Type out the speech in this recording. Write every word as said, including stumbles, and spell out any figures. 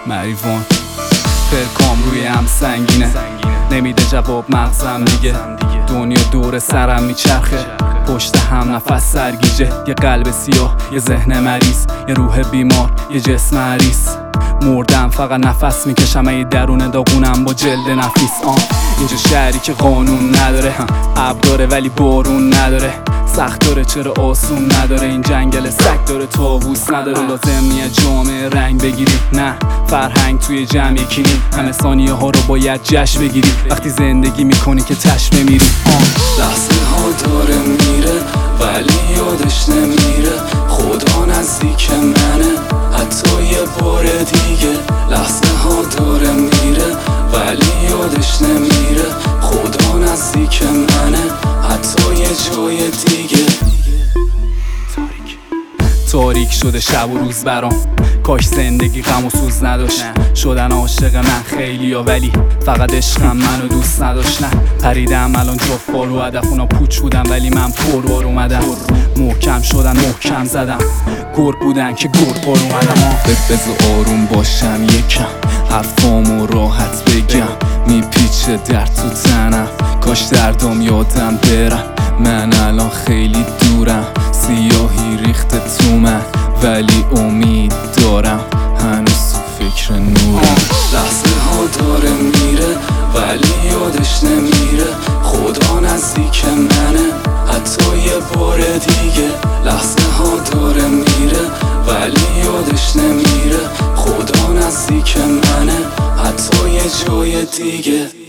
مریوان فرکام روی هم سنگینه، نمیده جواب مغزم دیگه. دنیا دور سرم میچرخه، پشت هم نفس سرگیجه. یه قلب سیاه، یه ذهن مریض، یه روح بیمار، یه جسم عریض. مردم فقط نفس میکشم، ای درون داغونم با جلد نفیس. آن اینجا شهری که قانون نداره، ابر داره ولی بارون نداره. سخت داره چرا آسون نداره، این جنگل سگ داره طاووس نداره. لازم نیه جامعه رنگ بگیری، نه فرهنگ توی جمع یکی نی. همه ثانیه ها رو باید جشن بگیری، وقتی زندگی میکنی که تش بمیری. لحظه ها داره میره ولی یادش نمیره، خدا نزدیک منه حتی یه بار دیگه. لحظه ها داره میره ولی یادش نمیره، خدا نزدیک منه حتی یه جای دیگه. تاریک شده شب و روز برام، کاش زندگی غم و سوز نداشت. شدن عاشق من خیلی ها ولی فقط عشقم منو دوست نداشت. نه پریدم الان جفار و هدف، اونا پوچ بودن ولی من پروار اومدم. محکم شدن محکم زدم، گرگ بودن که گرگوار اومدم. بذار آروم باشم یکم، حرفامو راحت بگم. میپیچه در تو تنم، کاش دردام یادم برم. من الان خیلی دورم، سیاهی ریخته تو من ولی امید دارم، هنوز تو فکر نورم. لحظه ها داره میره ولی یادش نمیره، خدا نزدیک منه حتی یه بار دیگه. لحظه ها داره میره ولی یادش نمیره، خدا نزدیک منه حتی یه جای دیگه.